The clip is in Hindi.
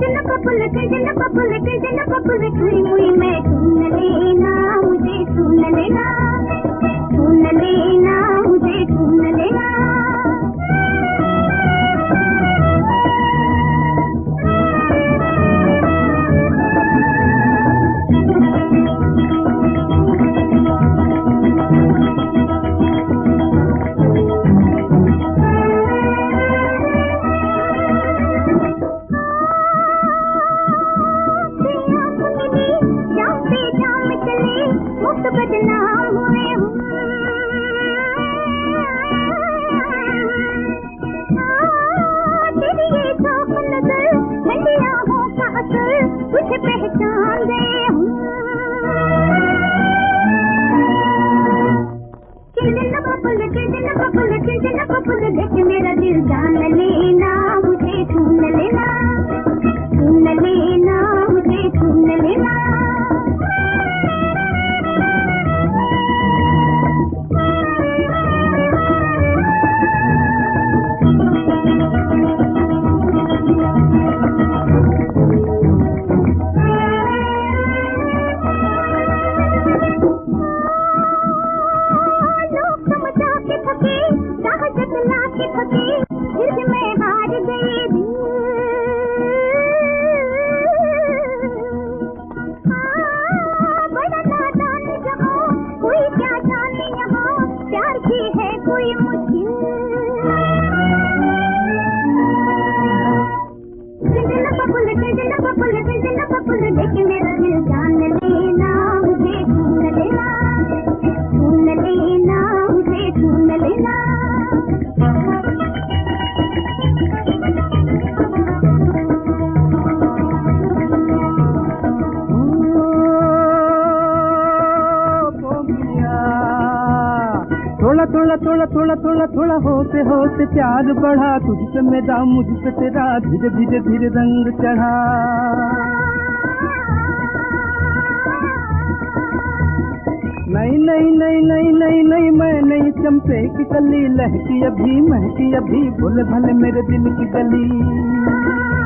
मैं सुन लेना मुझे सुन लेना मुझे सुन लेना। बदनाम हुए हूँ तेरी ये शौक नजर ठंडी आँखों का असर तुझे पहचान गए हूँ। बबुल देख मेरा दिल जान लेना मुझे सुन लेना मुझे सुन लेना। थोड़ा होते होते प्यार बढ़ा तुझसे मेरा मुझसे तेरा धीरे धीरे धीरे रंग चढ़ा। नहीं नहीं नहीं नहीं नहीं नहीं मैं नहीं चंपे की कली लहकी अभी महकी अभी बोले भले मेरे दिल की गली।